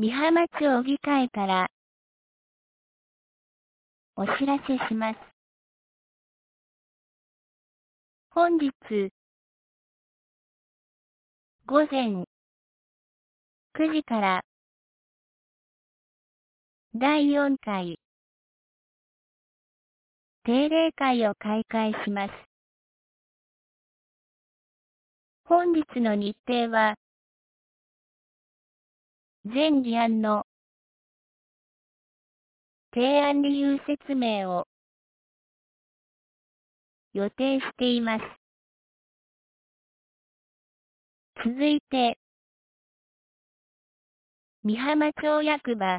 美浜町議会からお知らせします。本日午前9時から第4回定例会を開会します。本日の日程は全議案の提案理由説明を予定しています。続いて、美浜町役場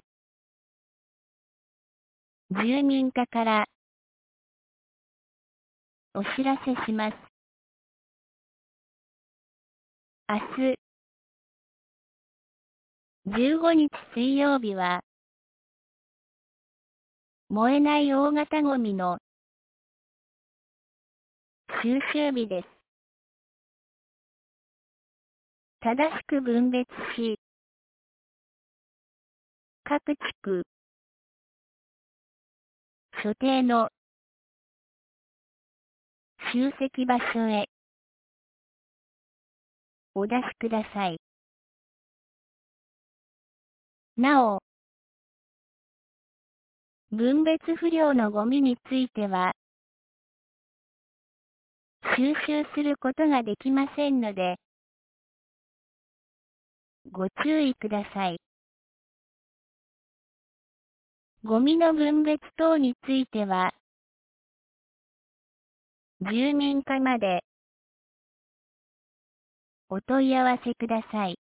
住民課からお知らせします。明日15日水曜日は燃えない大型ゴミの収集日です。正しく分別し、各地区所定の集積場所へお出しください。なお、分別不良のゴミについては、収集することができませんので、ご注意ください。ゴミの分別等については、住民課までお問い合わせください。